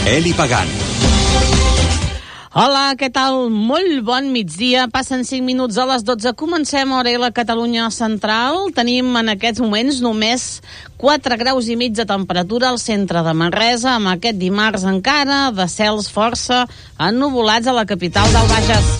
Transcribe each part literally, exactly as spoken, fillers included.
Eli Pagant. Hola, què tal? Molt bon migdia. Passen cinc minuts a les dotze. Comencem ara a la Catalunya central. Tenim en aquests moments només quatre graus i mig de temperatura al centre de Manresa, amb aquest dimarts encara de cels força ennuvolats a la capital del Bages.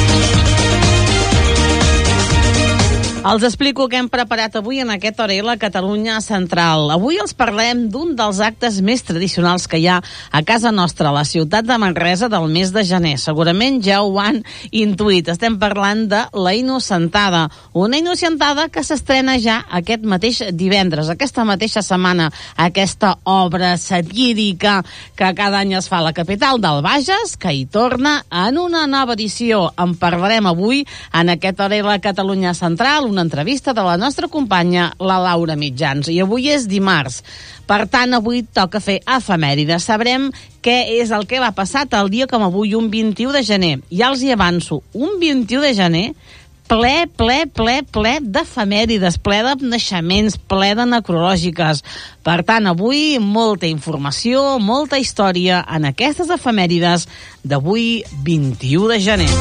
Els explico què hem preparat avui en aquest hora a la Catalunya central. Avui els parlem d'un dels actes més tradicionals que hi ha a casa nostra, a la ciutat de Manresa, del mes de gener. Segurament ja ho han intuït. Estem parlant de la Innocentada. Una Innocentada que s'estrena ja aquest mateix divendres, aquesta mateixa setmana. Aquesta obra satírica que cada any es fa a la capital del Bages, que hi torna en una nova edició. En parlarem avui en aquest hora a la Catalunya central, una entrevista de la nostra companya, la Laura Mitjans. I avui és dimarts. Per tant, avui toca fer efemèrides. Sabrem què és el que va passar el dia com avui, un vint-i-u de gener. Ja els hi avanço, un vint-i-u de gener ple, ple, ple, ple d'efemèrides, ple de naixements, ple de necrològiques. Per tant, avui molta informació, molta història en aquestes efemèrides d'avui, vint-i-u de gener.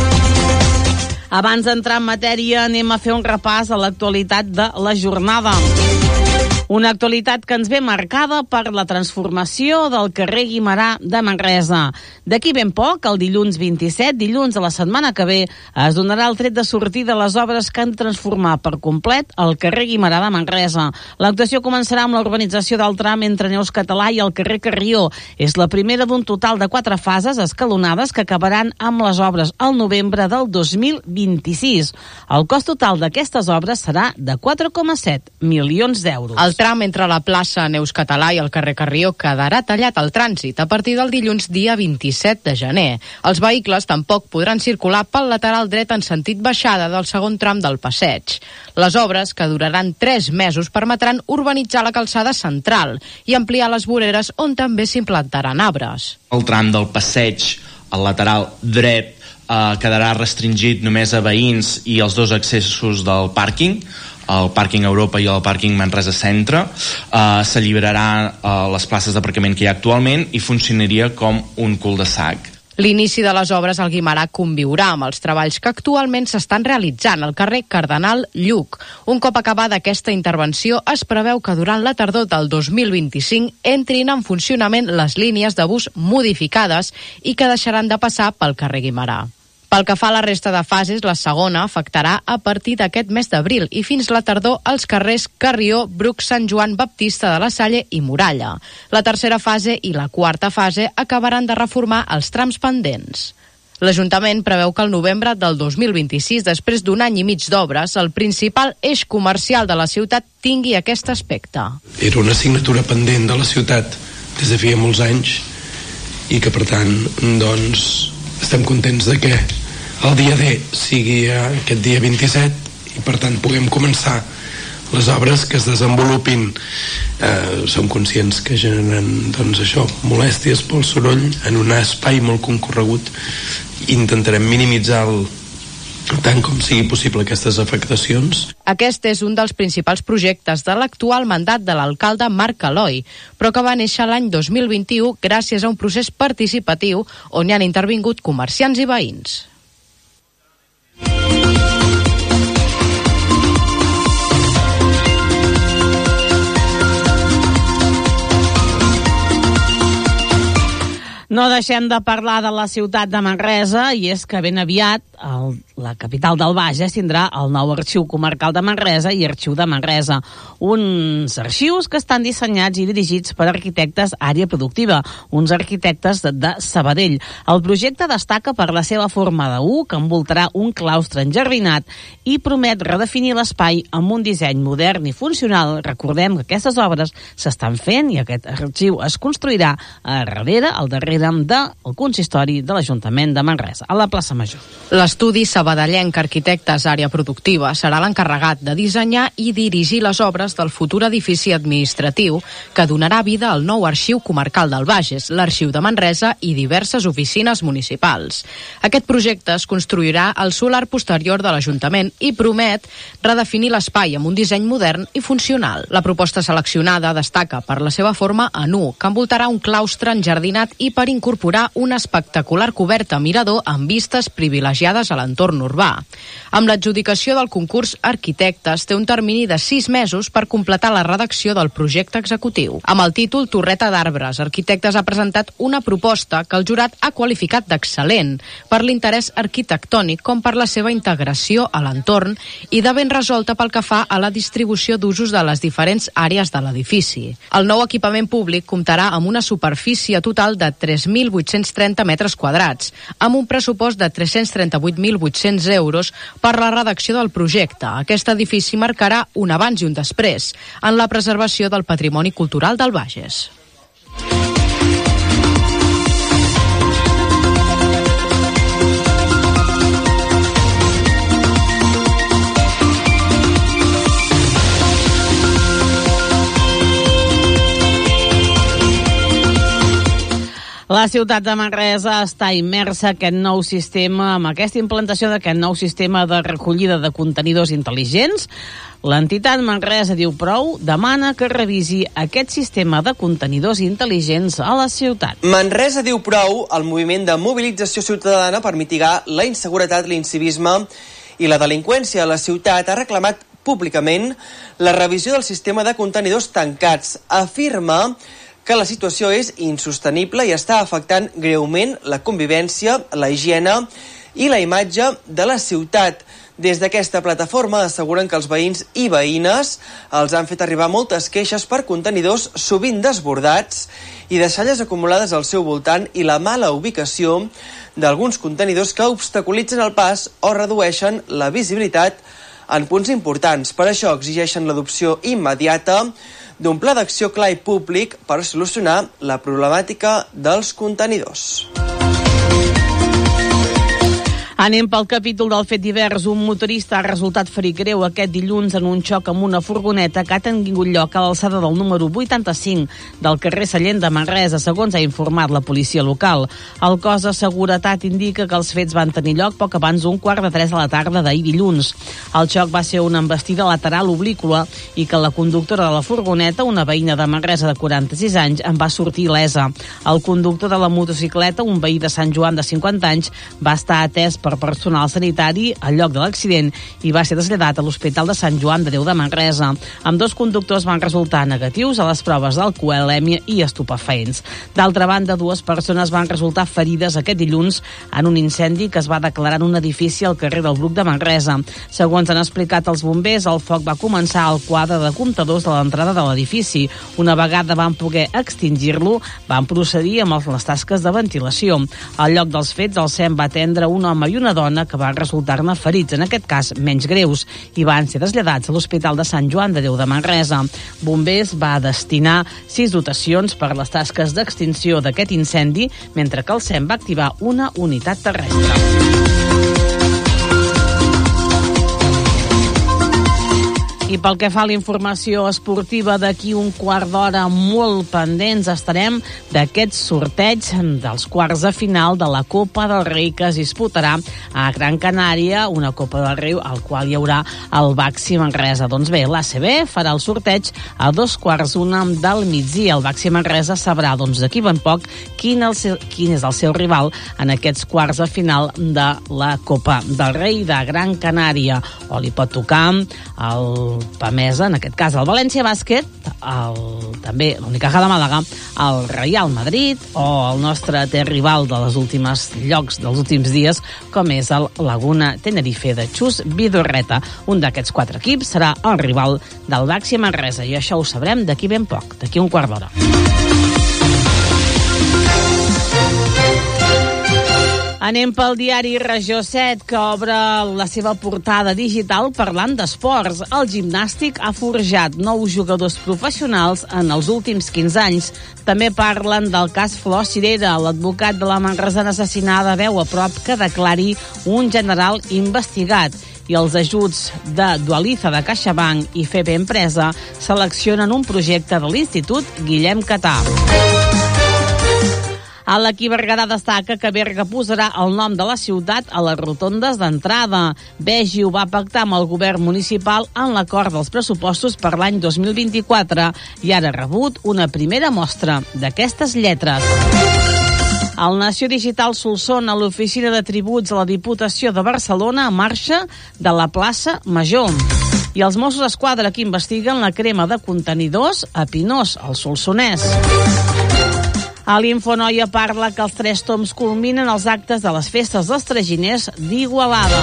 Abans d'entrar en matèria, anem a fer un repàs a l'actualitat de la jornada. Una actualitat que ens ve marcada per la transformació del carrer Guimerà de Manresa. D'aquí ben poc, el dilluns vint-i-set, dilluns de la setmana que ve, es donarà el tret de sortir de les obres que han transformat per complet el carrer Guimerà de Manresa. L'actuació començarà amb l'urbanització del tram entre Neus Català i el carrer Carrió. És la primera d'un total de quatre fases escalonades que acabaran amb les obres al novembre del dos mil vint-i-sis. El cost total d'aquestes obres serà de quatre coma set milions d'euros. El tram entre la plaça Neus Català i el carrer Carrió quedarà tallat al trànsit a partir del dilluns dia vint-i-set de gener. Els vehicles tampoc podran circular pel lateral dret en sentit baixada del segon tram del passeig. Les obres, que duraran tres mesos, permetran urbanitzar la calçada central i ampliar les voreres on també s'implantaran arbres. El tram del passeig, al lateral dret, eh, quedarà restringit només a veïns i els dos accessos del pàrquing, el pàrquing Europa i el pàrquing Manresa Centre. Uh, s'alliberaran uh, les places d'aparcament que hi ha actualment i funcionaria com un cul-de-sac. L'inici de les obres al Guimerà conviurà amb els treballs que actualment s'estan realitzant al carrer Cardenal Lluc. Un cop acabada aquesta intervenció, es preveu que durant la tardor del dos mil vint-i-cinc entrin en funcionament les línies de bus modificades i que deixaran de passar pel carrer Guimerà. Pel que fa a la resta de fases, la segona afectarà a partir d'aquest mes d'abril i fins la tardor els carrers Carrió, Bruc, Sant Joan Baptista de la Salle i Muralla. La tercera fase i la quarta fase acabaran de reformar els trams pendents. L'Ajuntament preveu que al novembre del dos mil vint-i-sis, després d'un any i mig d'obres, el principal eix comercial de la ciutat tingui aquest aspecte. Era una assignatura pendent de la ciutat des de feia molts anys i que, per tant, doncs, estem contents de que el dia D sigui aquest dia vint-i-set i per tant puguem començar les obres que es desenvolupin. Eh, som conscients que generen doncs això, molèsties pel soroll en un espai molt concorregut i intentarem minimitzar el, tant com sigui possible aquestes afectacions. Aquest és un dels principals projectes de l'actual mandat de l'alcalde Marc Aloi, però que va néixer l'any dos mil vint-i-u gràcies a un procés participatiu on hi han intervingut comerciants i veïns. No deixem de parlar de la ciutat de Manresa, i és que ben aviat el, la capital del Bages tindrà el nou Arxiu Comarcal de Manresa i Arxiu de Manresa. Uns arxius que estan dissenyats i dirigits per arquitectes àrea productiva, uns arquitectes de, de Sabadell. El projecte destaca per la seva forma de U, que envoltarà un claustre enjardinat i promet redefinir l'espai amb un disseny modern i funcional. Recordem que aquestes obres s'estan fent i aquest arxiu es construirà a darrere, al darrere del consistori de l'Ajuntament de Manresa, a la plaça Major. Les L'estudi sabadellenc Arquitectes Àrea Productiva serà l'encarregat de dissenyar i dirigir les obres del futur edifici administratiu que donarà vida al nou Arxiu Comarcal del Bages, l'Arxiu de Manresa i diverses oficines municipals. Aquest projecte es construirà al solar posterior de l'Ajuntament i promet redefinir l'espai amb un disseny modern i funcional. La proposta seleccionada destaca per la seva forma en U, que envoltarà un claustre enjardinat i per incorporar una espectacular coberta mirador amb vistes privilegiades a l'entorn urbà. Amb l'adjudicació del concurs Arquitectes té un termini de sis mesos per completar la redacció del projecte executiu. Amb el títol Torreta d'Arbres, Arquitectes ha presentat una proposta que el jurat ha qualificat d'excel·lent per l'interès arquitectònic com per la seva integració a l'entorn i de ben resolta pel que fa a la distribució d'usos de les diferents àrees de l'edifici. El nou equipament públic comptarà amb una superfície total de tres mil vuit-cents trenta metres quadrats, amb un pressupost de tres-cents trenta-vuit mil vuit-cents euros per la redacció del projecte. Aquest edifici marcarà un abans i un després en la preservació del patrimoni cultural del Bages. La ciutat de Manresa està immersa en aquest nou sistema, amb aquesta implantació d'aquest nou sistema de recollida de contenidors intel·ligents. L'entitat Manresa Diu Prou demana que revisi aquest sistema de contenidors intel·ligents a la ciutat. Manresa Diu Prou, el moviment de mobilització ciutadana per mitigar la inseguretat, l'incivisme i la delinqüència a la ciutat, ha reclamat públicament la revisió del sistema de contenidors tancats. Afirma que la situació és insostenible i està afectant greument la convivència, la higiene i la imatge de la ciutat. Des d'aquesta plataforma asseguren que els veïns i veïnes els han fet arribar moltes queixes per contenidors sovint desbordats i deixalles acumulades al seu voltant i la mala ubicació d'alguns contenidors que obstaculitzen el pas o redueixen la visibilitat en punts importants. Per això exigeixen l'adopció immediata d'un pla d'acció clar i públic per solucionar la problemàtica dels contenidors. Anem pel capítol del fet divers. Un motorista ha resultat ferit greu aquest dilluns en un xoc amb una furgoneta que ha tingut lloc a l'alçada del número vuitanta-cinc del carrer Sallent de Manresa, segons ha informat la policia local. El cos de seguretat indica que els fets van tenir lloc poc abans d'un quart de tres de la tarda d'ahir dilluns. El xoc va ser una embestida lateral obliqua i que la conductora de la furgoneta, una veïna de Manresa de quaranta-sis anys, en va sortir ilesa. El conductor de la motocicleta, un veí de Sant Joan de cinquanta anys, va estar atès per personal sanitari al lloc de l'accident i va ser traslladat a l'Hospital de Sant Joan de Déu de Manresa. Ambdós conductors van resultar negatius a les proves d'alcoholèmia i estupefaents. D'altra banda, dues persones van resultar ferides aquest dilluns en un incendi que es va declarar en un edifici al carrer del Bruc de Manresa. Segons han explicat els bombers, el foc va començar al quadre de comptadors de l'entrada de l'edifici. Una vegada van poder extingir-lo, van procedir amb les tasques de ventilació. Al lloc dels fets, el S E M va atendre un home i una dona que van resultar-ne ferits, en aquest cas menys greus, i van ser traslladats a l'Hospital de Sant Joan de Déu de Manresa. Bombers va destinar sis dotacions per les tasques d'extinció d'aquest incendi, mentre que el S E M va activar una unitat terrestre. I pel que fa a la informació esportiva, d'aquí un quart d'hora molt pendents estarem d'aquest sorteig dels quarts de final de la Copa del Rei que es disputarà a Gran Canària, una Copa del Rei al qual hi haurà el Baxi Manresa. Doncs bé, l'A C B farà el sorteig a dos quarts d'una del migdia. El Baxi Manresa sabrà doncs d'aquí ben poc quin, el seu, quin és el seu rival en aquests quarts de final de la Copa del Rei de Gran Canària. O li pot tocar el Pamesa, en aquest cas el València Bàsquet, el, també l'Unicaja de Màlaga, el Real Madrid o el nostre rival de les últimes llocs dels últims dies, com és el Laguna Tenerife de Xus Vidorreta. Un d'aquests quatre equips serà el rival del Baxi Manresa i això ho sabrem d'aquí ben poc, d'aquí un quart d'hora. Anem pel diari Regió set, que obre la seva portada digital parlant d'esports. El gimnàstic ha forjat nous jugadors professionals en els últims quinze anys. També parlen del cas Flor Cirera. L'advocat de la manresana assassinada veu a prop que declari un general investigat. I els ajuts de Dualiza de CaixaBank i F E B Empresa seleccionen un projecte de l'Institut Guillem Catà. A l'Equí Berguedà destaca que Berga posarà el nom de la ciutat a les rotondes d'entrada. Begi ho va pactar amb el govern municipal en l'acord dels pressupostos per l'any dos mil vint-i-quatre i ara ha rebut una primera mostra d'aquestes lletres. El Nació Digital Solsona, l'oficina de tributs a la Diputació de Barcelona, marxa de la plaça Major. I els Mossos d'Esquadra que investiguen la crema de contenidors a Pinós, al Solsonès. A l'Infonoia parla que els Tres Tombs culminen els actes de les festes dels traginers d'Igualada.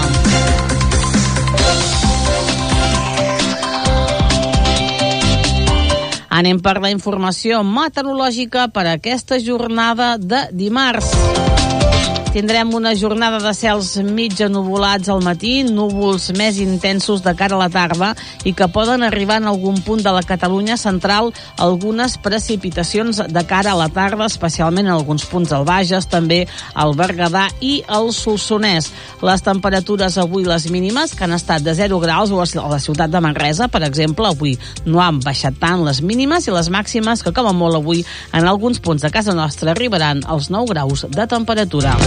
Anem per la informació meteorològica per a aquesta jornada de dimarts. Tindrem una jornada de cels mig ennuvolats al matí, núvols més intensos de cara a la tarda i que poden arribar en algun punt de la Catalunya central algunes precipitacions de cara a la tarda, especialment en alguns punts del Bages, també al Berguedà i al Solsonès. Les temperatures avui, les mínimes, que han estat de zero graus a la ciutat de Manresa, per exemple, avui no han baixat tant les mínimes i les màximes, que com a molt avui en alguns punts de casa nostra arribaran als nou graus de temperatura.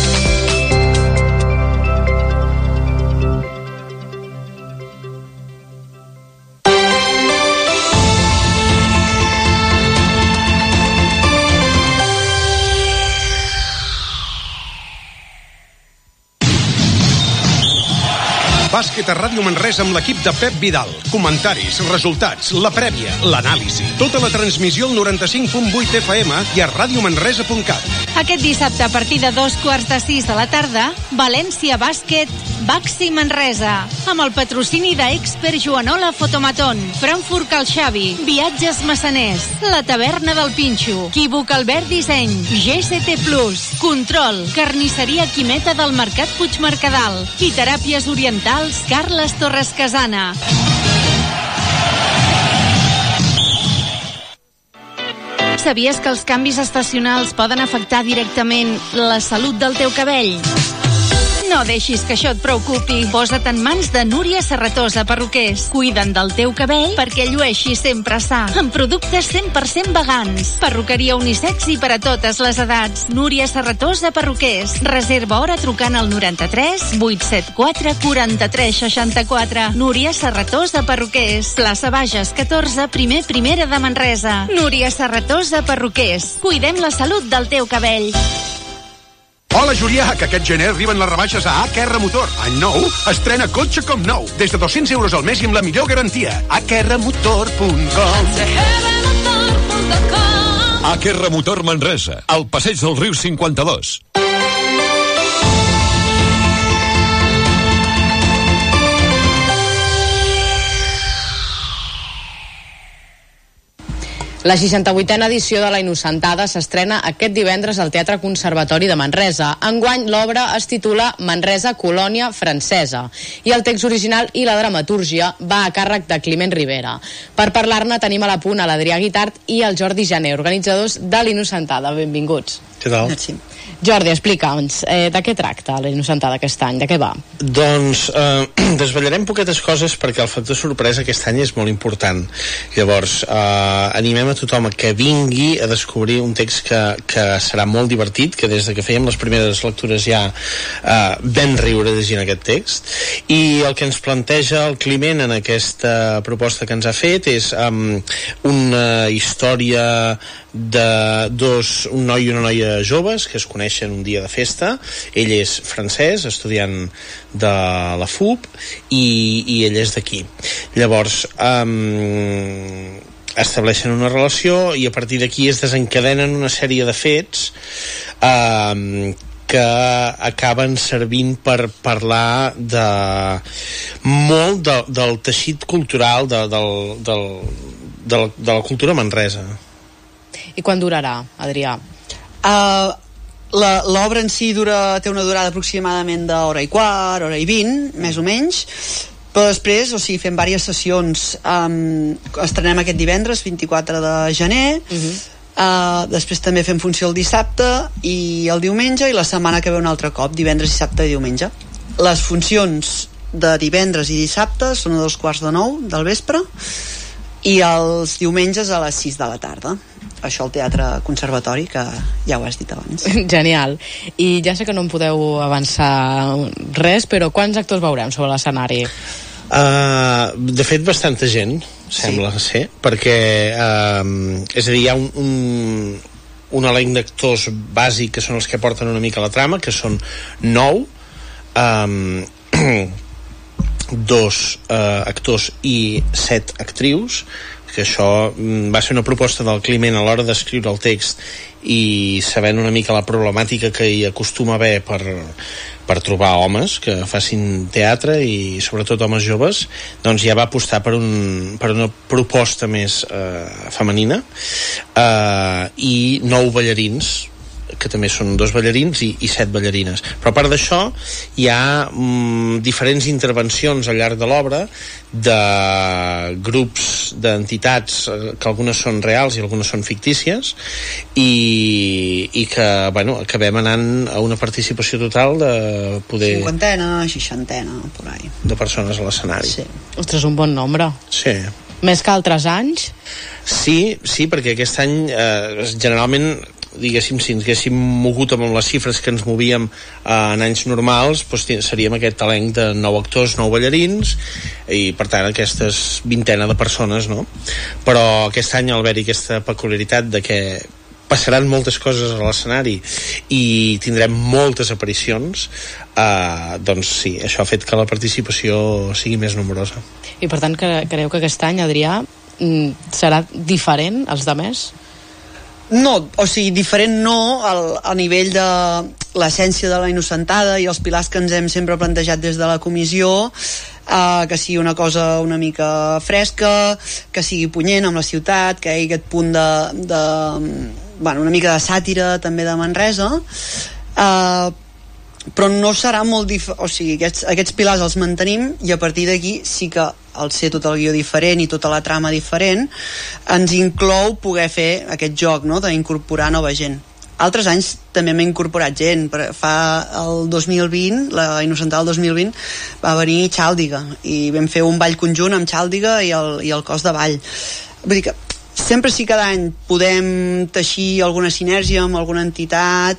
Bàsquet a Ràdio Manresa amb l'equip de Pep Vidal. Comentaris, resultats, la prèvia, l'anàlisi. Tota la transmissió al noranta-cinc punt vuit F M i a radiomanresa punt cat. Aquest dissabte, a partir de dos quarts de sis de la tarda, València Bàsquet, Baxi Manresa, amb el patrocini d'Expert Joanola Fotomaton, Frankfurt Cal Xavi, Viatges Massaners, La Taverna del Pinxo, Quívoc Albert Disseny, G C T Plus, Control, Carnisseria Quimeta del Mercat Puigmercadal i Teràpies Orientals Carles Torres Casana. Sabies que els canvis estacionals poden afectar directament la salut del teu cabell? No deixis que això et preocupi. Posa't en mans de Núria Serratosa Perruquers. Cuiden del teu cabell perquè llueixi sempre sa. Amb productes cent per cent vegans. Perruqueria unisex i per a totes les edats. Núria Serratosa Perruquers. Reserva hora trucant al noranta-tres vuit set quatre quaranta-tres seixanta-quatre. Núria Serratosa Perruquers. Plaça Bages catorze, primer primera de Manresa. Núria Serratosa Perruquers. Cuidem la salut del teu cabell. Hola, Julià, que aquest gener arriben les rebaixes a A K R Motor. Any nou, estrena cotxe com nou. Des de dos-cents euros al mes i amb la millor garantia. a k r motor punt com. A K R Motor Manresa, al passeig del riu cinquanta-dos. La seixanta-vuitena edició de La Innocentada s'estrena aquest divendres al Teatre Conservatori de Manresa. Enguany, l'obra es titula Manresa, colònia francesa, i el text original i la dramatúrgia va a càrrec de Climent Rivera. Per parlar-ne tenim a la punt a l'Adrià Guitart i el Jordi Jané, organitzadors de La Innocentada. Benvinguts. Què tal? Merci. Jordi, explica'ns, eh, de què tracta La Innocentada aquest any? De què va? Doncs eh, desvetllarem poquetes coses perquè el factor sorpresa aquest any és molt important. Llavors, eh, animem a tothom a que vingui a descobrir un text que, que serà molt divertit, que des de que fèiem les primeres lectures ja eh, vam riure llegint aquest text. I el que ens planteja el Climent en aquesta proposta que ens ha fet és um, una història de dos, un noi i una noia joves que es coneixen un dia de festa. Ell és francès, estudiant de la F U P, i, i ell és d'aquí. Llavors um, estableixen una relació i a partir d'aquí es desencadenen una sèrie de fets um, que acaben servint per parlar de molt de, del teixit cultural de, del, del, de, la, de la cultura manresa. I quan durarà, Adrià? Uh, l'obra en si dura, té una durada aproximadament d'hora i quart, hora i vint, més o menys, però després, o sigui, fem diverses sessions. Um, estrenem aquest divendres, vint-i-quatre de gener, uh-huh. uh, després també fem funció el dissabte i el diumenge, i la setmana que ve un altre cop, divendres, dissabte i diumenge. Les funcions de divendres i dissabte són a dos quarts de nou del vespre, i els diumenges a les sis de la tarda. Això al Teatre Conservatori, que ja ho has dit abans. Genial. I ja sé que no em podeu avançar res, però quants actors veurem sobre l'escenari? Uh, de fet, bastanta gent, sembla sí. ser, perquè uh, és a dir, hi ha un, un, un elenc d'actors bàsic que són els que porten una mica la trama, que són nou, um, dos uh, actors i set actrius, que això va ser una proposta del Climent a l'hora d'escriure el text, i sabent una mica la problemàtica que hi acostuma a haver per, per trobar homes que facin teatre, i sobretot homes joves, doncs ja va apostar per, un, per una proposta més eh, femenina, eh, i nou ballarins, que també són dos ballarins i, i set ballarines. Però a part d'això hi ha mm, diferents intervencions al llarg de l'obra de grups d'entitats, que algunes són reals i algunes són fictícies, i, i que bueno, acabem anant a una participació total de poder... cinquantena, seixantena, por ahí. De persones a l'escenari. Sí. Ostres, un bon nombre. Sí. Més que altres anys? Sí, sí, perquè aquest any eh, generalment, diguéssim, si ens haguéssim mogut amb les xifres que ens movíem eh, en anys normals, doncs seríem aquest elenc de nou actors, nou ballarins, i per tant aquestes vintena de persones, no? Però aquest any, al haver-hi aquesta peculiaritat de que passaran moltes coses a l'escenari i tindrem moltes aparicions, eh, doncs sí, això ha fet que la participació sigui més nombrosa. I per tant, cre creu que aquest any, Adrià, serà diferent als de més? No, o sigui, diferent no al, a nivell de l'essència de la Innocentada i els pilars que ens hem sempre plantejat des de la comissió, eh, que sigui una cosa una mica fresca, que sigui punyent amb la ciutat, que hi hagi aquest punt de, de bueno, una mica de sàtira també de Manresa, eh, però no serà molt dif... o sigui, aquests, aquests pilars els mantenim, i a partir d'aquí sí que al ser tot el guió diferent i tota la trama diferent ens inclou poder fer aquest joc, no?, d'incorporar nova gent. Altres anys també m'he incorporat gent. Fa el dos mil vint, la Innocentada del dos mil vint, va venir Xàldiga i vam fer un ball conjunt amb Xàldiga i el, i el cos de ball. Vull dir que sempre sí, cada any podem teixir alguna sinergia amb alguna entitat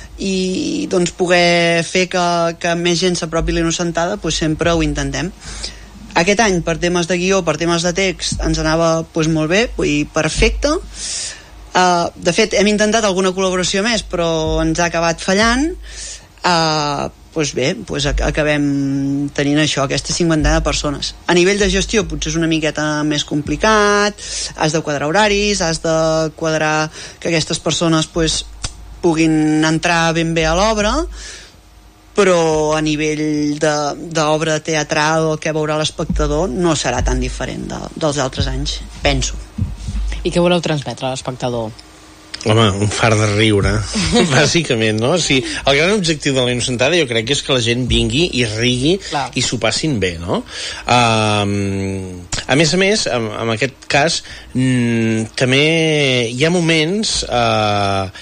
i doncs poder fer que, que més gent s'apropi a la Innocentada, doncs sempre ho intentem. Aquest any, per temes de guió, per temes de text, ens anava doncs, molt bé, vull dir, perfecte. Uh, de fet, hem intentat alguna col·laboració més, però ens ha acabat fallant. Uh, doncs bé, doncs acabem tenint això, aquesta cinquantena de persones. A nivell de gestió potser és una miqueta més complicat, has de quadrar horaris, has de quadrar que aquestes persones doncs, puguin entrar ben bé a l'obra, però a nivell d'obra teatral o que veurà l'espectador no serà tan diferent de, dels altres anys, penso. I què voleu transmetre a l'espectador? Home, un far de riure, bàsicament, no? O sigui, el gran objectiu de la Innocentada jo crec que és que la gent vingui i rigui Clar. i s'ho passin bé, no? Um, a més a més, en, en aquest cas, mm, també hi ha moments... Uh,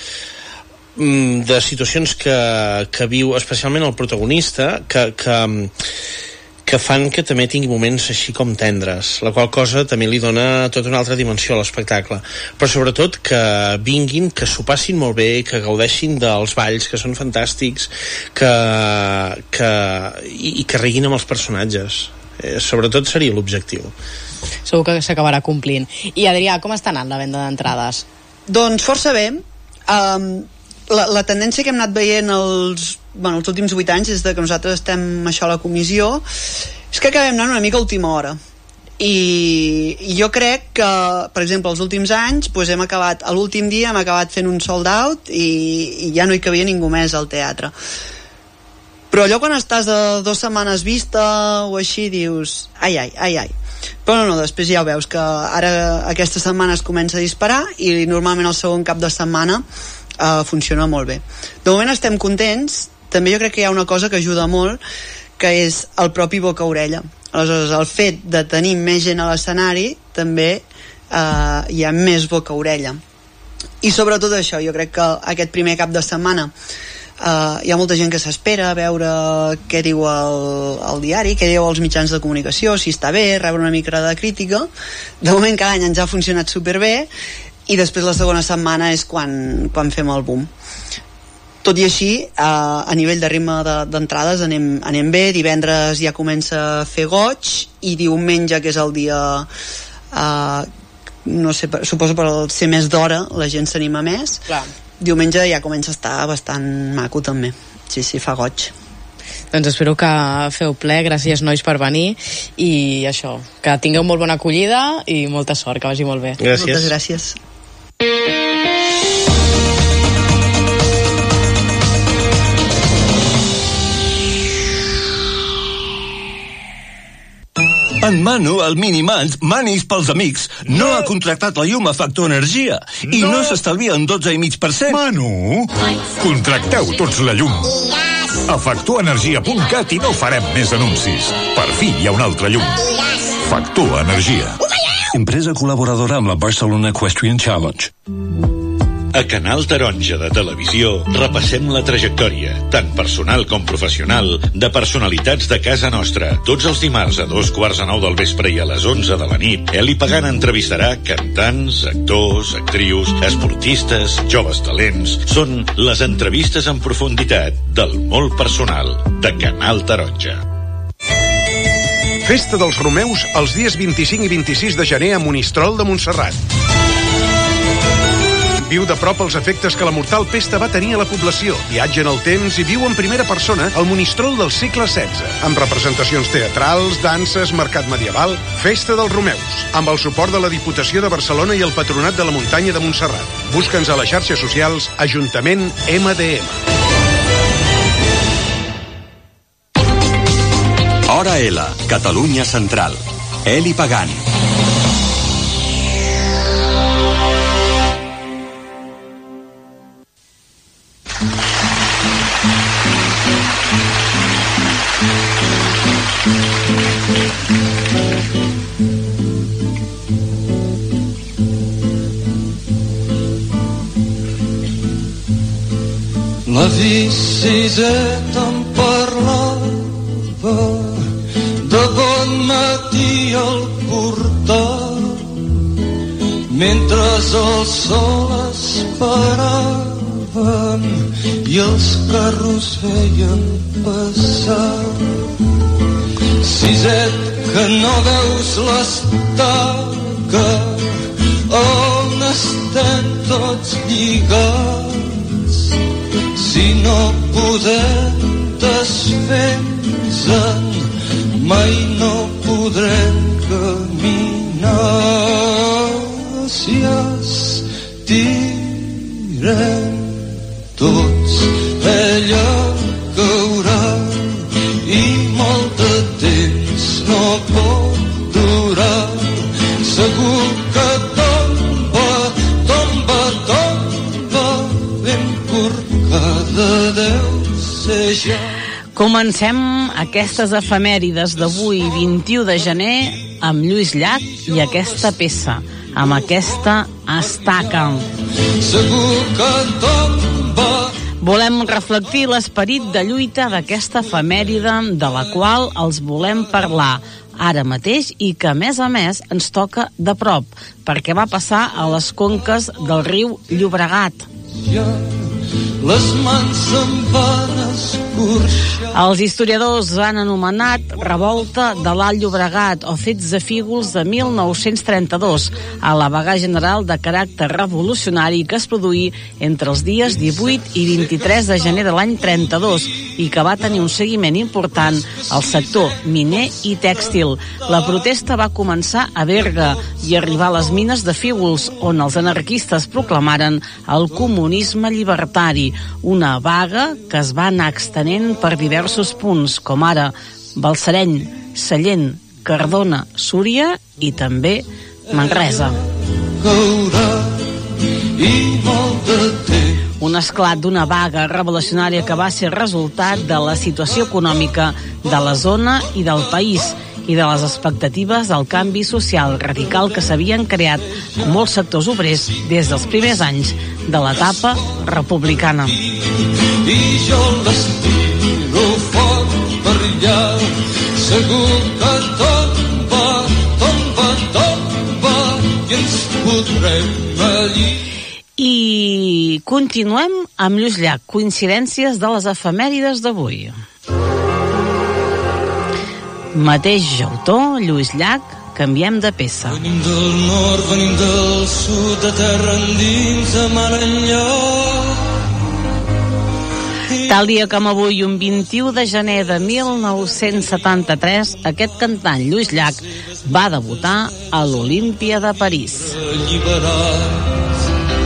de situacions que, que viu especialment el protagonista que, que, que fan que també tingui moments així com tendres, la qual cosa també li dona tota una altra dimensió a l'espectacle, però sobretot que vinguin, que s'ho passin molt bé, que gaudeixin dels balls que són fantàstics, que, que, i, i que riguin amb els personatges. Eh, sobretot seria l'objectiu. Segur que s'acabarà complint. I Adrià, com està anant la venda d'entrades? Doncs força bé. um, La, la tendència que hem anat veient els, bueno, els últims vuit anys, des que nosaltres estem això a la comissió, és que acabem anant una mica a última hora. I, i jo crec que, per exemple, els últims anys doncs hem acabat, a l'últim dia hem acabat fent un sold out i, i ja no hi cabia ningú més al teatre. Però allò quan estàs a dues setmanes vista o així dius ai, ai, ai, ai. Però no, no, després ja ho veus que ara aquesta setmana es comença a disparar i normalment el segon cap de setmana uh, funciona molt bé. De moment estem contents. També jo crec que hi ha una cosa que ajuda molt, que és el propi boca-orella. Aleshores, el fet de tenir més gent a l'escenari també uh, hi ha més boca-orella. I sobretot això, jo crec que aquest primer cap de setmana uh, hi ha molta gent que s'espera a veure què diu el, el diari, què diu els mitjans de comunicació, si està bé, rebre una mica de crítica. De moment cada any ens ha funcionat superbé i després la segona setmana és quan, quan fem el boom. Tot i així, eh, a nivell de ritme d'entrades anem, anem bé. Divendres ja comença a fer goig i diumenge, que és el dia eh, no sé, suposo per ser més d'hora la gent s'anima més. Clar. Diumenge ja comença a estar bastant maco també. Sí, sí, fa goig. Doncs espero que feu ple. Gràcies, nois, per venir i això, que tingueu molt bona acollida i molta sort, que vagi molt bé. Gràcies. Moltes gràcies. En Manu, el Minimans, Manis pels amics, no, no ha contractat la llum a Factor Energia i no, no s'estalvia un dotze coma cinc per cent. Manu, contracteu tots la llum. A factor energia punt cat i no farem més anuncis. Per fi hi ha una altra llum. Factor Energia. Empresa col·laboradora amb la Barcelona Equestrian Challenge. A Canal Taronja de Televisió repassem la trajectòria, tant personal com professional, de personalitats de casa nostra. Tots els dimarts a dos quarts a nou del vespre i a les onze de la nit, Eli Pagant entrevistarà cantants, actors, actrius, esportistes, joves talents. Són les entrevistes en profunditat del molt personal de Canal Taronja. Festa dels Romeus els dies vint-i-cinc i vint-i-sis de gener a Monistrol de Montserrat. Viu de prop els efectes que la mortal pesta va tenir a la població. Viatja en el temps i viu en primera persona el Monistrol del segle setze, amb representacions teatrals, danses, mercat medieval, Festa dels Romeus, amb el suport de la Diputació de Barcelona i el Patronat de la Muntanya de Montserrat. Busca'ns a les xarxes socials Ajuntament M D M. Hora L, Catalunya Central. Eli Pagant. La visita em parlava de bon matí al portal, mentre el sol esperàvem i els carros veien passar. Siset, que no veus l'estaca on estem tots lligats, si no podem desfer-nos-en, mai no podrem caminar. Si estirem tots, ella caurà i molt de temps no pot durar. Segur que tomba, tomba, tomba, ben corcada deu ser ja. Comencem aquestes efemèrides d'avui, vint-i-u de gener, amb Lluís Llach i aquesta peça, amb aquesta estaca. Segur que tomba. Volem reflectir l'esperit de lluita d'aquesta efemèride de la qual els volem parlar ara mateix i que, a més a més, ens toca de prop, perquè va passar a les conques del riu Llobregat. Les mans se'n van escorxar. Els historiadors han anomenat Revolta de l'Alt Llobregat o Fets de Fígols de mil nou-cents trenta-dos, a la vaga general de caràcter revolucionari que es produí entre els dies divuit i vint-i-tres de gener de l'any trenta-dos i que va tenir un seguiment important al sector miner i tèxtil. La protesta va començar a Berga i arribar a les mines de Fígols, on els anarquistes proclamaren el comunisme llibertari, una vaga que es va anar extenent per diversos punts, com ara Balsareny, Sallent, Cardona, Súria i també Manresa. un esclat d'una vaga revolucionària que va ser resultat de la situació econòmica de la zona i del país i de les expectatives del canvi social radical que s'havien creat en molts sectors obrers des dels primers anys de l'etapa republicana. I jo l'estiro fort per allà, segur que tomba, tomba, tomba, i ens podrem allí. I continuem amb Lluís Llach, coincidències de les efemèrides d'avui. Mateix autor, Lluís Llach, canviem de peça. Venim del nord, venim del sud, de terra endins, a mar enllà. Tal dia com avui, un vint-i-u de gener de mil nou-cents setanta-tres, aquest cantant, Lluís Llach, va debutar a l'Olímpia de París. Alliberats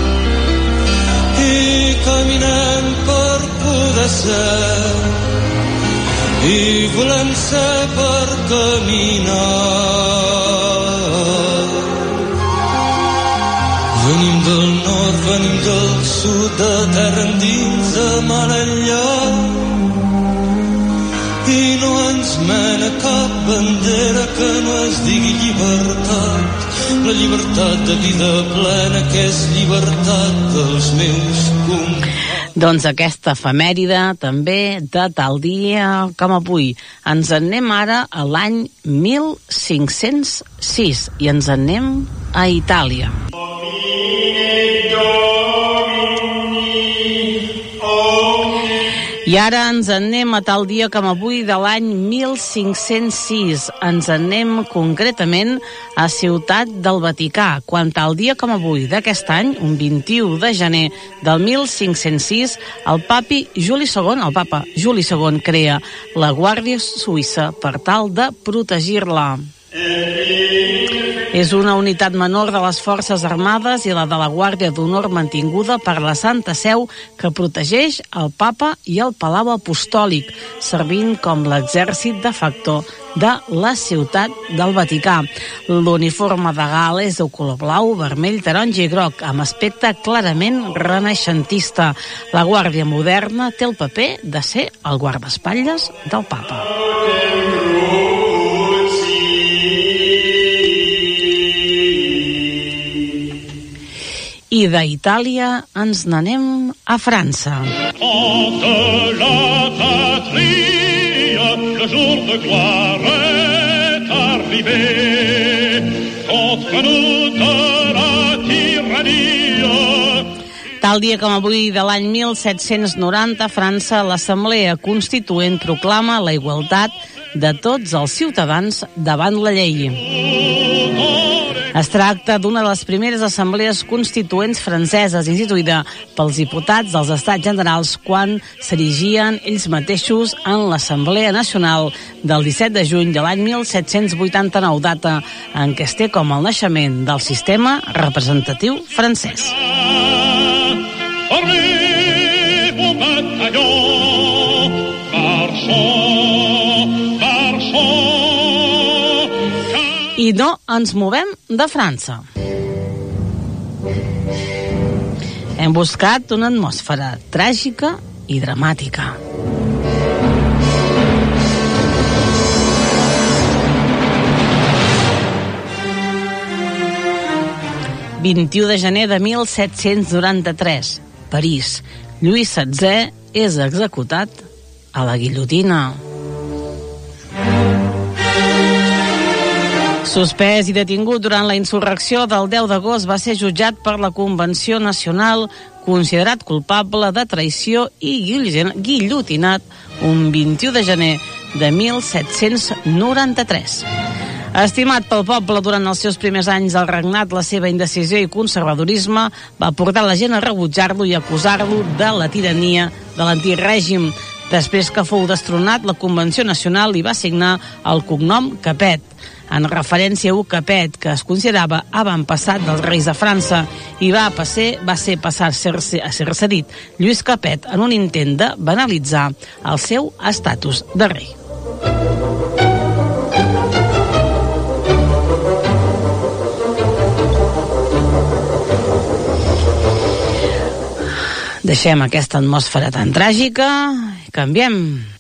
i caminem per poder ser, i volem ser per caminar. Venim del nord, venim del sud, de terra endins, de mar enllà, i no ens mena cap bandera que no es digui llibertat, la llibertat de vida plena que és llibertat dels meus companys. Doncs aquesta efemèride també de tal dia com avui. Ens en anem ara a l'any mil cinc-cents sis i ens en anem a Itàlia. I ara ens en anem a tal dia com avui de l'any mil cinc-cents sis. Ens en anem concretament a Ciutat del Vaticà, quan tal dia com avui d'aquest any, un vint-i-u de gener del mil cinc-cents sis, el papi Juli segon, el papa Juli segon, crea la Guàrdia Suïssa per tal de protegir-la. És una unitat menor de les Forces Armades i la de la Guàrdia d'Honor mantinguda per la Santa Seu que protegeix el papa i el Palau Apostòlic, servint com l'exèrcit de facto de la Ciutat del Vaticà. L'uniforme de gala és de color blau, vermell, taronja i groc, amb aspecte clarament renaixentista. La Guàrdia moderna té el paper de ser el guardaespatlles del papa. I d'Itàlia ens n'anem a França. Entre la patria, le jour de gloire est arrivé. Contre nous de la tyrannie. Tal dia com avui de l'any mil set-cents noranta, a França, l'Assemblea Constituent proclama la igualtat de tots els ciutadans davant la llei. Es tracta d'una de les primeres assemblees constituents franceses instituïda pels diputats dels Estats Generals quan s'erigien ells mateixos en l'Assemblea Nacional del disset de juny de l'any mil set-cents vuitanta-nou, data en què es té com el naixement del sistema representatiu francès. I no ens movem de França. Hem buscat una atmosfera tràgica i dramàtica. vint-i-u de gener de mil set-cents noranta-tres, París. Lluís setzè és executat a la guillotina. Suspès i detingut durant la insurrecció del deu d'agost, va ser jutjat per la Convenció Nacional, considerat culpable de traïció i guillotinat un vint-i-u de gener de mil set-cents noranta-tres. Estimat pel poble durant els seus primers anys del regnat, la seva indecisió i conservadorisme va portar la gent a rebutjar-lo i acusar-lo de la tirania de l'antic règim. Després que fou destronat, la Convenció Nacional li va assignar el cognom Capet, en referència a un Capet, que es considerava avantpassat dels reis de França, i va, passer, va ser passar a ser, a ser cedit Lluís Capet en un intent de banalitzar el seu estatus de rei. Deixem aquesta atmosfera tan tràgica i canviem.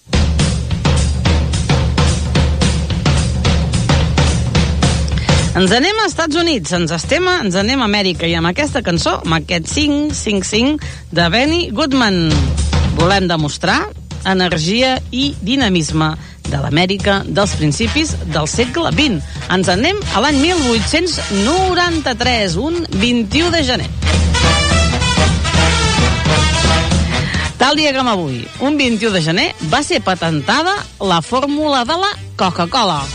Ens anem a Estats Units, ens estem, ens anem a Amèrica, i amb aquesta cançó, amb aquest cinc cinc cinc de Benny Goodman, volem demostrar energia i dinamisme de l'Amèrica dels principis del segle vint. Ens anem a l'any mil vuit-cents noranta-tres, un vint-i-u de gener. Tal dia com avui, un vint-i-u de gener, va ser patentada la fórmula de la Coca-Cola.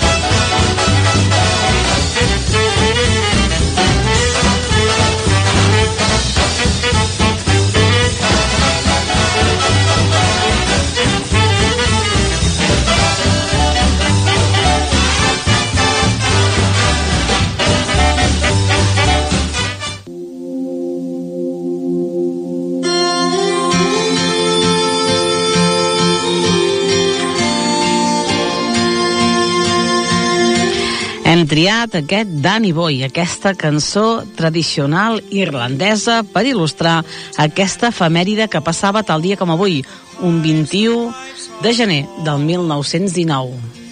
Hem triat aquest Danny Boy, aquesta cançó tradicional irlandesa per il·lustrar aquesta efemèride que passava tal dia com avui, un vint-i-u de gener del mil nou-cents dinou.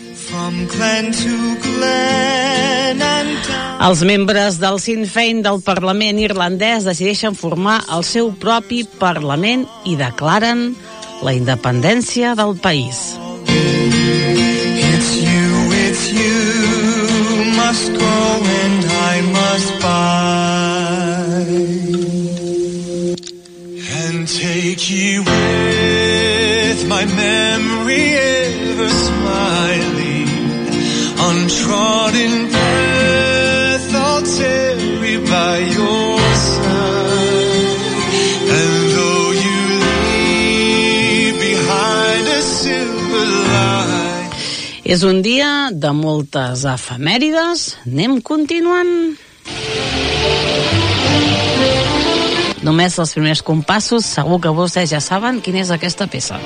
Els membres del Sinn Féin del Parlament irlandès decideixen formar el seu propi Parlament i declaren la independència del país. It's you, it's you must go and I must bide and take you with my memory ever smiling, untrodden path I'll tarry by your side, and though you leave behind a silver line. És un dia de moltes efemèrides. Anem continuant. Només els primers compassos, segur que vostès ja saben quina és aquesta peça.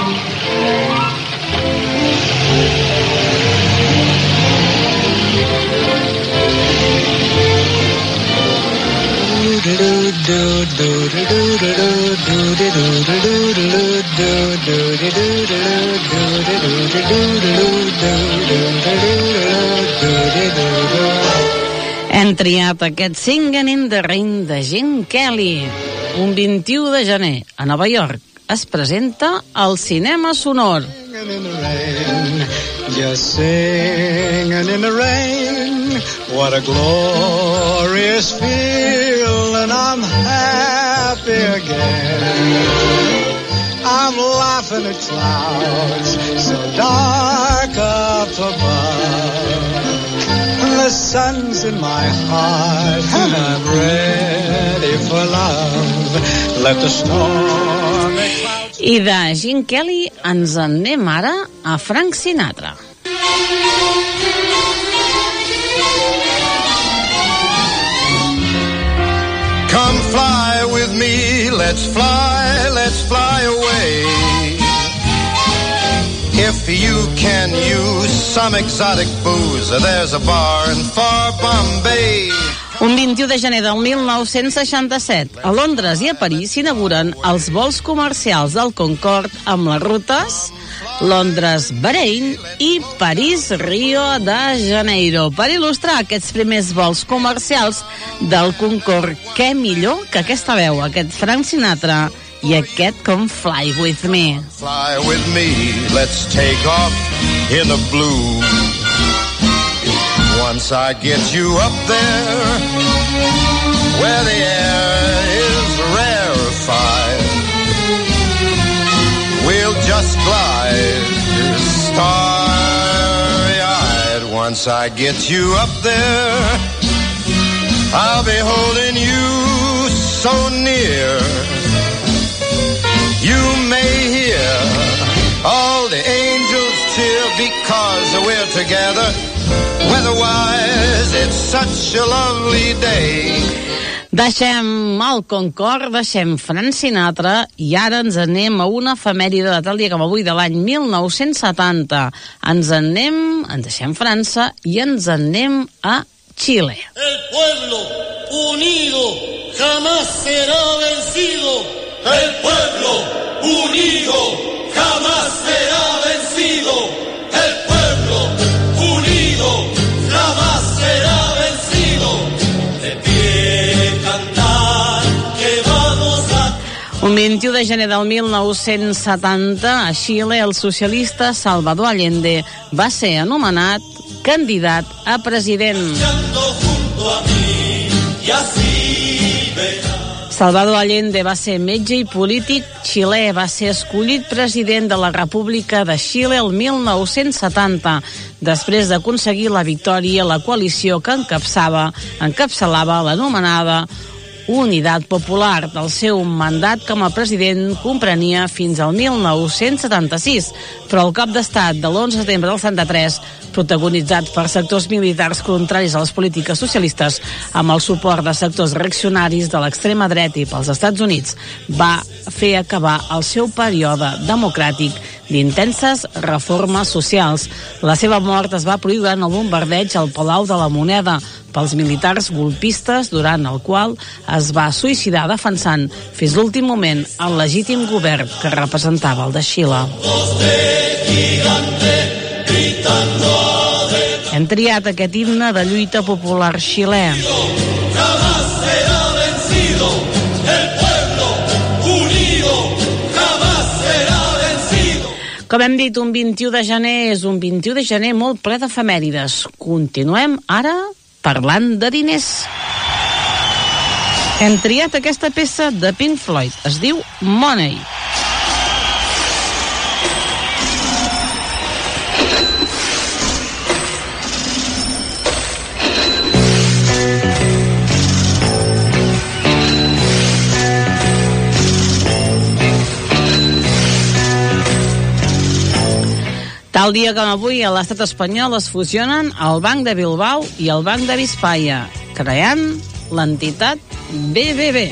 Hem triat aquest Singin' in the Rain de Gene Kelly. Un vint-i-u de gener, a Nova York, es presenta al Cinema Sonor. Just singing in the rain, what a glorious feeling, I'm happy again. I'm laughing at clouds so dark up above. The sun's in my heart and I'm ready for love. Let the stormy clouds... I de Gene Kelly ens anem ara a Frank Sinatra. Come fly with me, let's fly, let's fly away. If you can use some exotic booze, there's a bar in far Bombay. Un vint-i-u de gener del mil nou-cents seixanta-set, a Londres i a París s'inauguren els vols comercials del Concorde amb les rutes Londres-Bahrein i París-Rio de Janeiro. Per il·lustrar aquests primers vols comercials del Concorde, què millor que aquesta veu, aquest Frank Sinatra i aquest Come Fly With Me. Fly with me, let's take off in the blue. Once I get you up there, where the air is rarefied, we'll just glide starry-eyed. Once I get you up there, I'll be holding you so near. You may hear all the angels cheer because we're together. Weather-wise, it's such a lovely day. Deixem el Concorde, deixem Frank Sinatra i ara ens anem a una efemèride de tal dia com avui de l'any mil nou-cents setanta. Ens anem, ens deixem França i ens anem a Xile. El pueblo unido jamás será vencido. el pueblo unido jamás será vencido. El pueblo unido jamás será vencido. De pie cantar que vamos a... Un vint-i-u de gener del mil nou-cents setanta, a Xile, el socialista Salvador Allende va ser anomenat candidat a president. Salvador Allende va ser metge i polític xilè, va ser escollit president de la República de Xile el mil nou-cents setanta, després d'aconseguir la victòria a la coalició que encapçava, encapçalava l'anomenada Unitat Popular. Del seu mandat com a president comprenia fins al mil nou-cents setanta-sis, però el cop d'estat de l'onze de setembre del setanta-tres, protagonitzat per sectors militars contraris a les polítiques socialistes, amb el suport de sectors reaccionaris de l'extrema dreta i pels Estats Units, va fer acabar el seu període democràtic d'intenses reformes socials. La seva mort es va produir durant el bombardeig al Palau de la Moneda pels militars golpistes, durant el qual es va suïcidar defensant fins l'últim moment el legítim govern que representava el de Xile. Hem triat aquest himne de lluita popular xilè. Com hem dit, un vint-i-u de gener és un vint-i-u de gener molt ple d'efemèrides. Continuem ara parlant de diners. Hem triat aquesta peça de Pink Floyd. Es diu Money. Tal dia com avui, a l'estat espanyol es fusionen el Banc de Bilbao i el Banc de Biscaia, creant l'entitat B B V.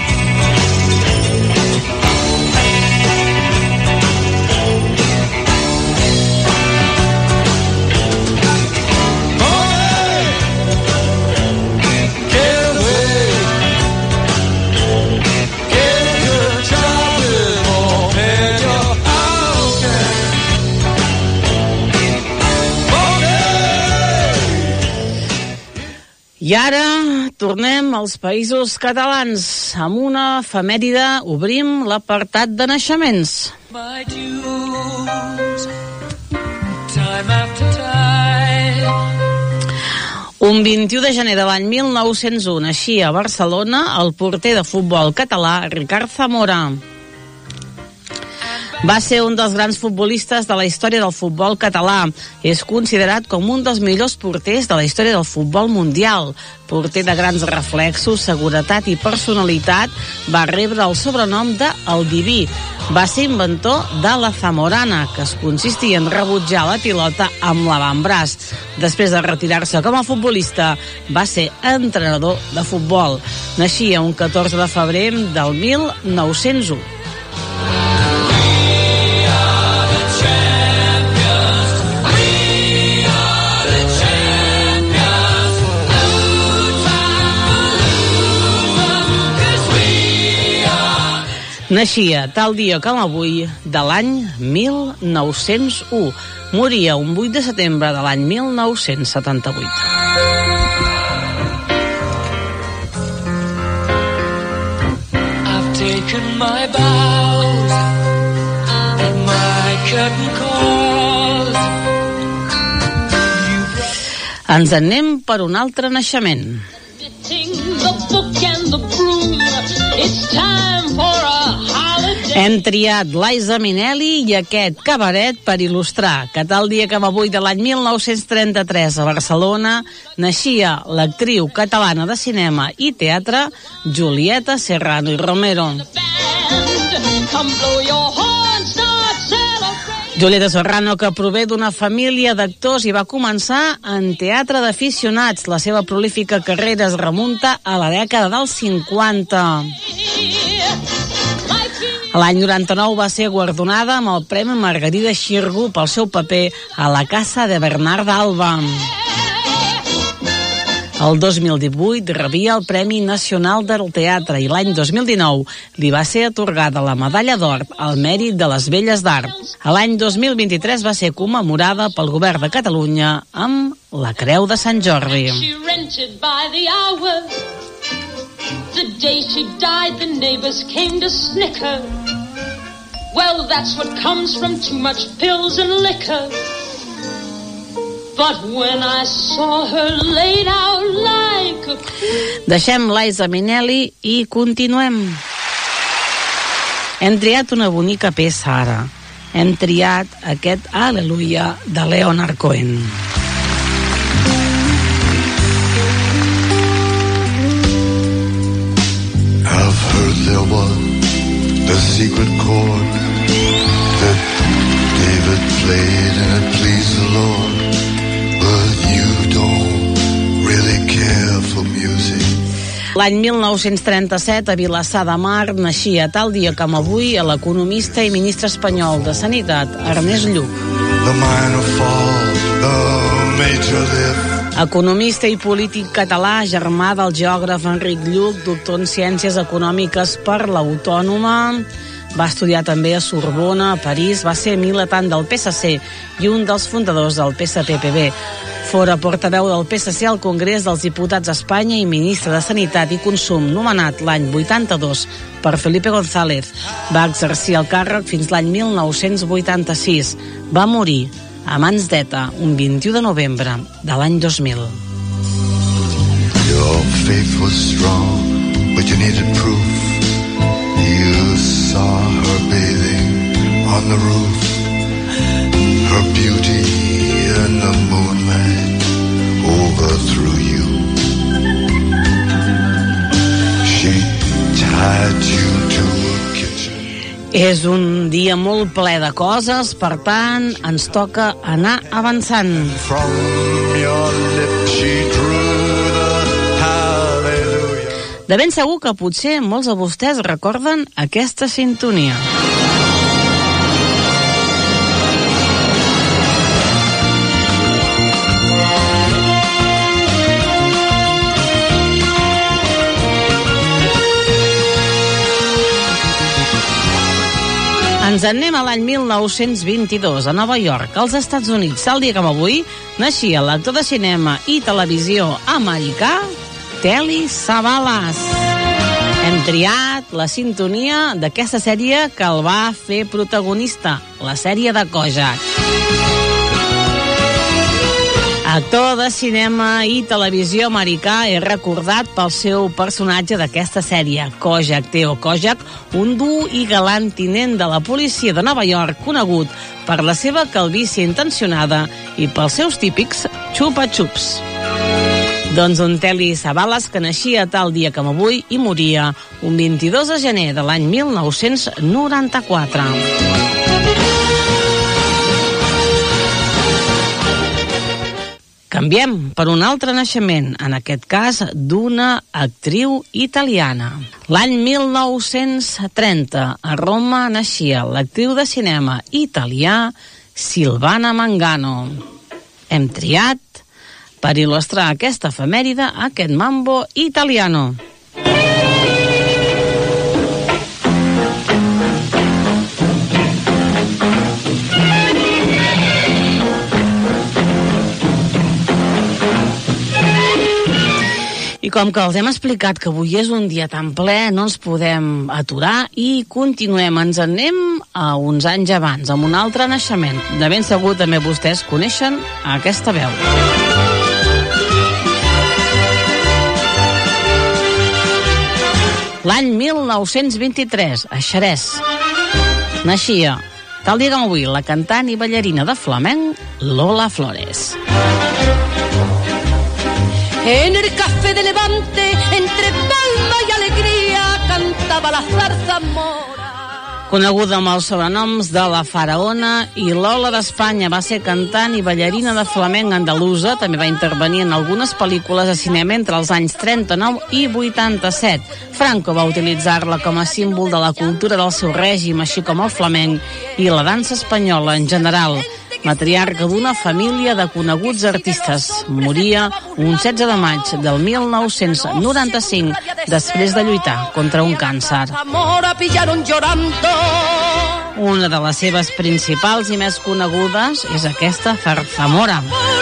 I ara tornem als Països Catalans. Amb una efemèride obrim l'apartat de naixements. Un vint-i-u de gener de l'any mil nou-cents u naixia a Barcelona el porter de futbol català Ricard Zamora. Va ser un dels grans futbolistes de la història del futbol català. És considerat com un dels millors porters de la història del futbol mundial. Porter de grans reflexos, seguretat i personalitat, va rebre el sobrenom de El Diví. Va ser inventor de la Zamorana, que es consistia en rebutjar la pilota amb l'avantbraç. Després de retirar-se com a futbolista, va ser entrenador de futbol. Naixia un catorze de febrer del mil nou-cents u. Naixia tal dia com avui de l'any mil nou-cents u. Moria un vuit de setembre de l'any mil nou-cents setanta-vuit. I've taken my bows and my curtain calls. Ens anem per un altre naixement. Hem triat Liza Minnelli i aquest cabaret per il·lustrar que tal dia com avui de l'any mil nou-cents trenta-tres a Barcelona naixia l'actriu catalana de cinema i teatre Julieta Serrano i Romero. Julieta Serrano, que prové d'una família d'actors i va començar en teatre d'aficionats. La seva prolífica carrera es remunta a la dècada dels cinquanta. L'any noranta-nou va ser guardonada amb el Premi Margarida Xirgu pel seu paper a La Casa de Bernarda Alba. El dos mil divuit rebia el Premi Nacional del Teatre i l'any dos mil dinou li va ser atorgada la Medalla d'Or al Mèrit de les Belles d'Art. A l'any dos mil vint-i-tres va ser commemorada pel Govern de Catalunya amb la Creu de Sant Jordi. The day she died, the neighbors came to snicker. Well, that's what comes from too much pills and liquor. But when I saw her laid out like a... Deixem Liza Minnelli i continuem. Hem triat una bonica peça ara. Hem triat aquest Aleluia de Leonard Cohen. I've heard there was a secret chord that David played and it pleased the Lord, but you don't really care for music. L'any mil nou-cents trenta-set, a Vilassar de Mar, naixia tal dia com avui l'economista i ministre espanyol de Sanitat, Ernest Lluch. The minor fall, the major lift. Economista i polític català, germà del geògraf Enric Lluch, doctor en Ciències Econòmiques per l'Autònoma. Va estudiar també a Sorbona, a París, va ser militant del P S C i un dels fundadors del P S P P B. Fora portaveu del P S C al Congrés dels Diputats a Espanya i ministre de Sanitat i Consum, nomenat l'any vuitanta-dos per Felipe González. Va exercir el càrrec fins l'any mil nou-cents vuitanta-sis. Va morir a mans d'ETA un vint-i-u de novembre de l'any dos mil. Your faith was strong, but you needed proof. You saw her bathing on the roof, her beauty in the moonlight overthrew you. She tied you to a kitchen. És un dia molt ple de coses, per tant, ens toca anar avançant. From your lips she drew the hallelujah. De ben segur que potser molts de vostès recorden aquesta sintonia. Ens en anem a l'any mil nou-cents vint-i-dos, a Nova York, als Estats Units. Tal dia com avui, naixia l'actor de cinema i televisió americà Telly Savalas. Hem triat la sintonia d'aquesta sèrie que el va fer protagonista, la sèrie de Kojak. Actor de cinema i televisió americà, és recordat pel seu personatge d'aquesta sèrie, Kojak, Theo Kojak, un dur i galant tinent de la policia de Nova York, conegut per la seva calvície intencionada i pels seus típics xupa-xups. Doncs un Telly Savalas que naixia tal dia com avui i moria un vint-i-dos de gener de l'any mil nou-cents noranta-quatre. Canviem per un altre naixement, en aquest cas d'una actriu italiana. L'any mil nou-cents trenta, a Roma, naixia l'actriu de cinema italià Silvana Mangano. Hem triat per il·lustrar aquesta efemèride aquest mambo italiano. I com que els hem explicat que avui és un dia tan ple, no ens podem aturar i continuem. Ens en anem a uns anys abans, amb un altre naixement. De ben segur també vostès coneixen aquesta veu. L'any mil nou-cents vint-i-tres, a Xerès, naixia, tal dia com avui, la cantant i ballarina de flamenc Lola Flores. En el café de Levante, entre palma y alegría, cantaba la zarza mora. Coneguda amb els sobrenoms de la Faraona i Lola d'Espanya, va ser cantant i ballarina de flamenc andalusa. També va intervenir en algunes pel·lícules de cinema entre els anys trenta-nou i vuitanta-set. Franco va utilitzar-la com a símbol de la cultura del seu règim, així com el flamenc i la dansa espanyola en general. matriarca d'una família de coneguts artistes. Moria un setze de maig del mil nou-cents noranta-cinc, després de lluitar contra un càncer. Una de les seves principals i més conegudes és aquesta Zarzamora.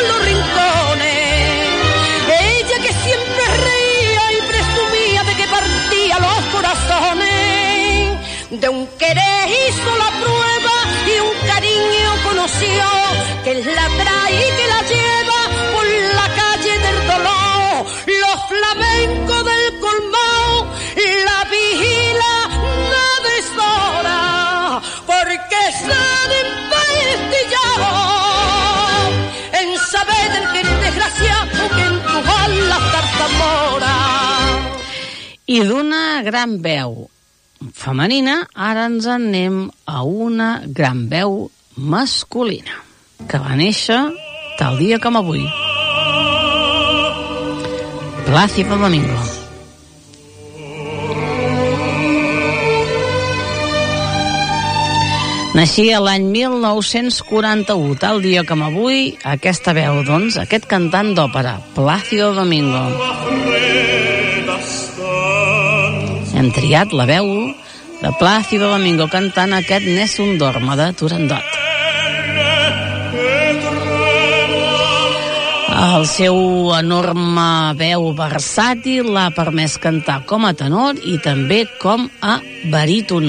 Ella que siempre reía y presumía de que partía los corazones, de un querer hizo la prueba y un cariño conoció, que la trae y que la lleva por la calle del dolor, los flamencos del colmao la vigila no deshora, porque se investillado en saber del que es desgraciado que empujar la Zarzamora. I d'una gran veu femenina, ara ens en anem a una gran veu masculina, que va néixer tal dia com avui. Plácido Domingo. Naixia l'any mil nou-cents quaranta-u, tal dia com avui, aquesta veu, doncs, aquest cantant d'òpera, Plácido Domingo. Hem triat la veu de Plácido Domingo cantant aquest Nessun Dorma de Turandot. El seu enorme veu versàtil l'ha permès cantar com a tenor i també com a baríton.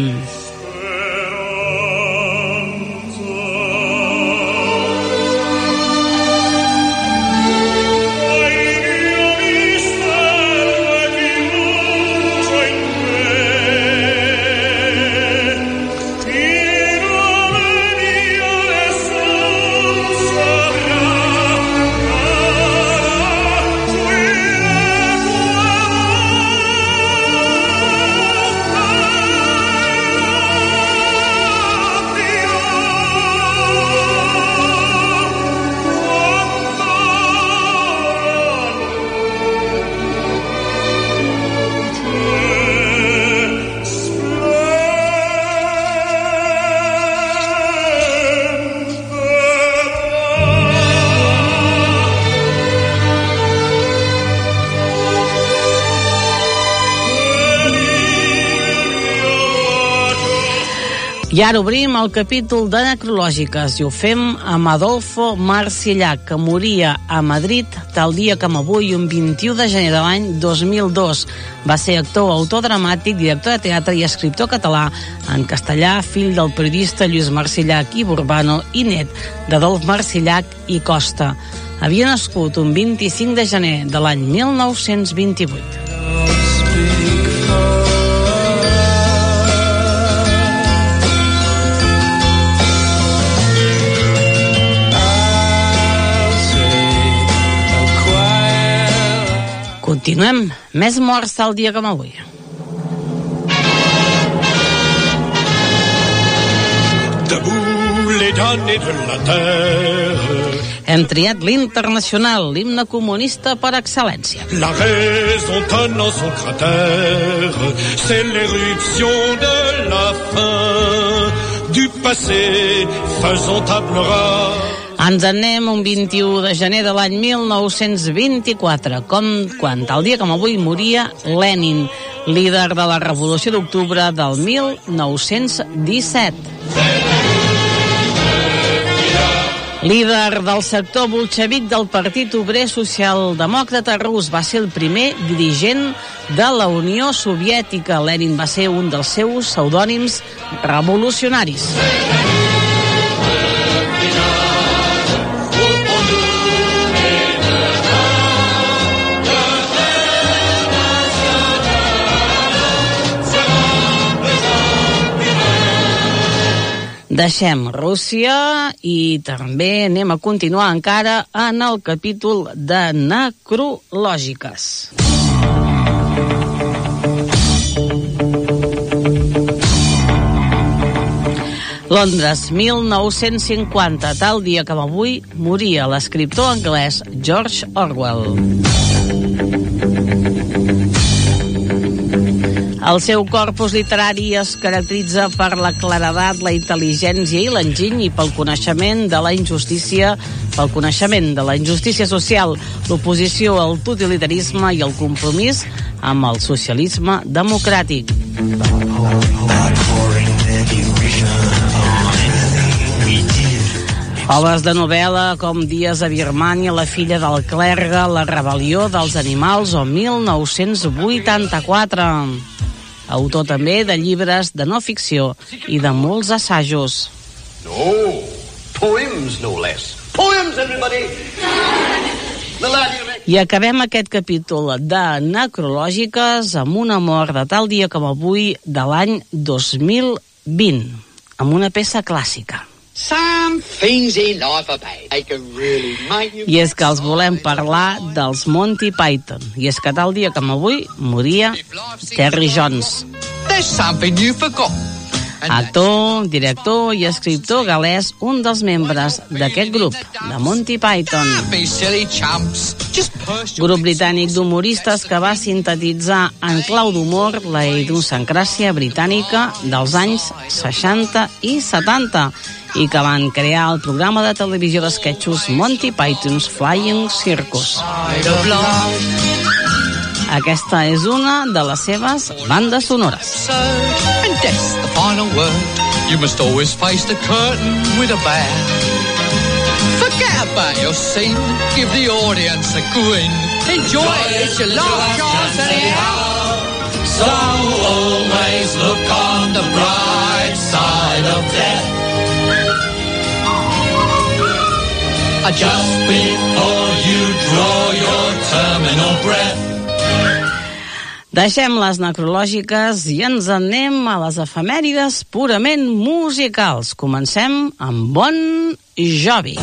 I ara obrim el capítol de necrològiques i ho fem amb Adolfo Marsillach, que moria a Madrid tal dia com avui, un vint-i-u de gener de l'any dos mil dos. Va ser actor, autor dramàtic, director de teatre i escriptor català en castellà, fill del periodista Lluís Marsillach i Burbano i net d'Adolf Marsillach i Costa. Havia nascut un vint-i-cinc de gener de l'any mil nou-cents vint-i-vuit. Continuem. Més morts tal dia com avui. Debout les damnés de la terre. Hem triat l'Internacional, l'himne comunista per excel·lència. La raison tenant son cratère, c'est l'éruption de la fin du passé faisant table rase. Ens en anem un vint-i-u de gener de l'any mil nou-cents vint-i-quatre, com quan tal dia com avui moria Lenin, líder de la Revolució d'Octubre del mil nou-cents disset. Líder del sector bolxevic del Partit Obrer Socialdemòcrata Rus, va ser el primer dirigent de la Unió Soviètica. Lenin va ser un dels seus pseudònims revolucionaris. Deixem Rússia i també anem a continuar encara en el capítol de necrològiques. Londres, mil nou-cents cinquanta, tal dia com avui, moria l'escriptor anglès George Orwell. El seu corpus literari es caracteritza per la claredat, la intel·ligència i l'enginy i pel coneixement de la injustícia, pel coneixement de la injustícia social, l'oposició al totalitarisme i el compromís amb el socialisme democràtic. Obres de novel·la com Dies a Birmània, La filla del clergue, La rebel·lió dels animals o mil nou-cents vuitanta-quatre. Autor també de llibres de no ficció i de molts assajos. No, poems no less. Poems, everybody! I acabem aquest capítol de necrològiques amb una mort de tal dia com avui de l'any dos mil vint, amb una peça clàssica. Some things in life are bad. They can really make you... I és que els volem parlar dels Monty Python. I és que tal dia com avui moria Terry Jones. There's something you forgot. Actor, director i escriptor galès, un dels membres d'aquest grup, de Monty Python. Grup britànic d'humoristes que va sintetitzar en clau d'humor la idiosincràsia britànica dels anys seixanta i setanta i que van crear el programa de televisió d'esquetxos Monty Python's Flying Circus. Aquesta és una de les seves bandes sonores. And death's the final word. You must always face the curtain with a bow. Forget about your scene. Give the audience a grin. Enjoy it, it's your last chance anyhow. So always look on the bright side of death. Just before you draw your terminal breath. Deixem les necrològiques i ens anem a les efemèrides purament musicals. Comencem amb Bon Jovi.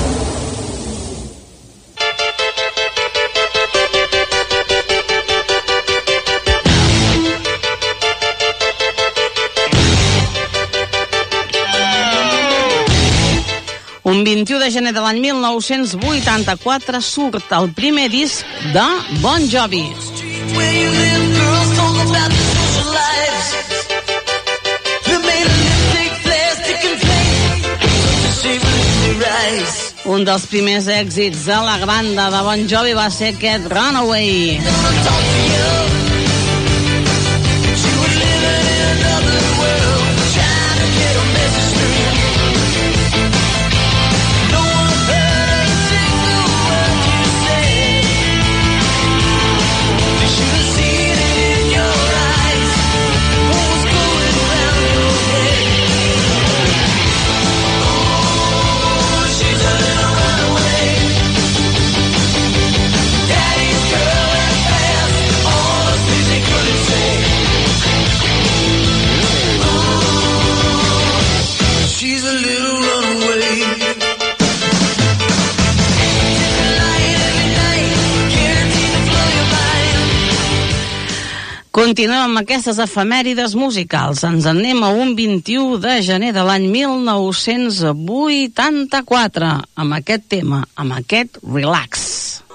Un vint-i-u de gener de l'any mil nou-cents vuitanta-quatre surt el primer disc de Bon Jovi. Un dels primers èxits de la banda de Bon Jovi va ser aquest Runaway. Continuem amb aquestes efemèrides musicals. Ens anem a un vint-i-u de gener de l'any mil nou-cents vuitanta-quatre amb aquest tema, amb aquest Relax.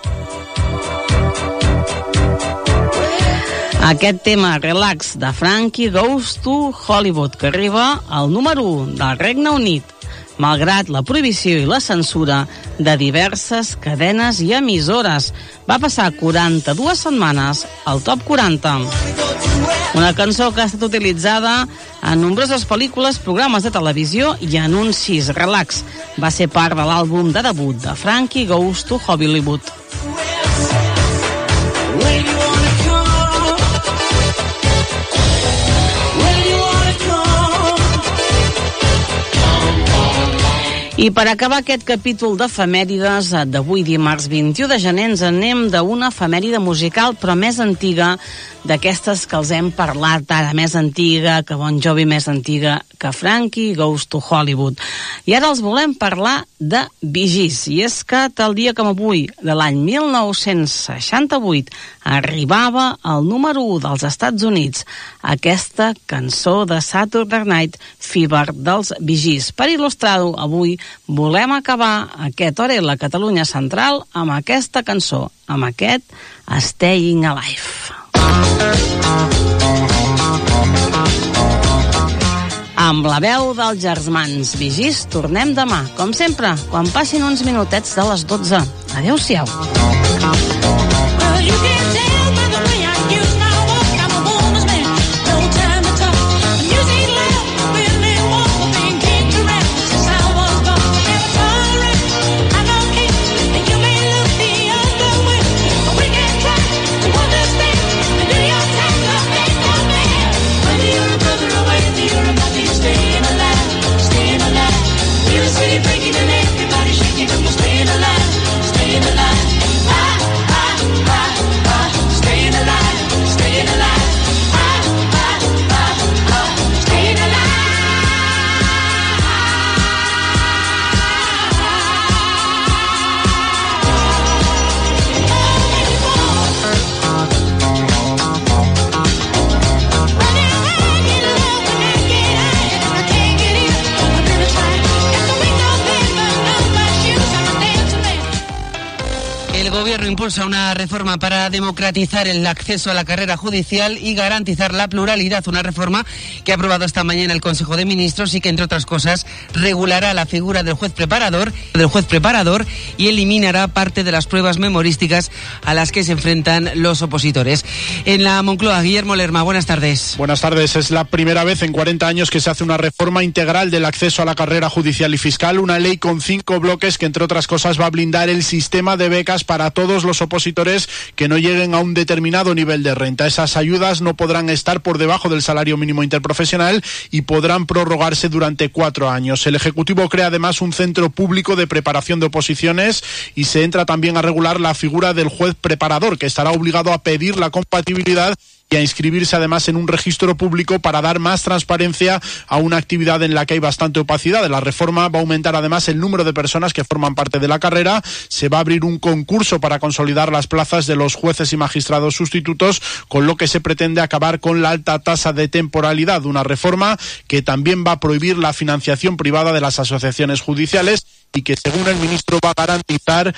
Aquest tema, Relax, de Frankie Goes to Hollywood, que arriba al número u del Regne Unit, malgrat la prohibició i la censura de diverses cadenes i emissores. Va passar quaranta-dues setmanes al top quaranta. Una cançó que ha estat utilitzada en nombroses pel·lícules, programes de televisió i anuncis. Relax va ser part de l'àlbum de debut de Frankie Goes to Hollywood. I per acabar aquest capítol d'efemèrides d'avui dimarts vint-i-u de gener ens anem d'una efemèride musical però més antiga, d'aquestes que els hem parlat ara, més antiga que Bon Jovi, més antiga que Frankie Goes to Hollywood. I ara els volem parlar de Bee Gees, i és que tal dia com avui de l'any mil nou-cents seixanta-vuit arribava al número u dels Estats Units aquesta cançó de Saturday Night Fever dels Bee Gees. Per il·lustrar-ho, avui volem acabar aquest hora a la Catalunya Central amb aquesta cançó, amb aquest Staying Alive. Amb la veu dels germans Vigis tornem demà, com sempre, quan passin uns minutets de les dotze. Adéu-siau. Breaking and everybody shaking and we're staying alive, staying alive. Gobierno impulsa una reforma para democratizar el acceso a la carrera judicial y garantizar la pluralidad, una reforma que ha aprobado esta mañana el Consejo de Ministros y que, entre otras cosas, regulará la figura del juez preparador, del juez preparador y eliminará parte de las pruebas memorísticas a las que se enfrentan los opositores. En la Moncloa, Guillermo Lerma, buenas tardes. Buenas tardes. Es la primera vez en cuarenta años que se hace una reforma integral del acceso a la carrera judicial y fiscal, una ley con cinco bloques que, entre otras cosas, va a blindar el sistema de becas para todos los opositores que no lleguen a un determinado nivel de renta. Esas ayudas no podrán estar por debajo del salario mínimo interprofesional y podrán prorrogarse durante cuatro años. El Ejecutivo crea además un centro público de preparación de oposiciones y se entra también a regular la figura del juez preparador, que estará obligado a pedir la compatibilidad y a inscribirse además en un registro público para dar más transparencia a una actividad en la que hay bastante opacidad. La reforma va a aumentar además el número de personas que forman parte de la carrera. Se va a abrir un concurso para consolidar las plazas de los jueces y magistrados sustitutos, con lo que se pretende acabar con la alta tasa de temporalidad. Una reforma que también va a prohibir la financiación privada de las asociaciones judiciales y que, según el ministro, va a garantizar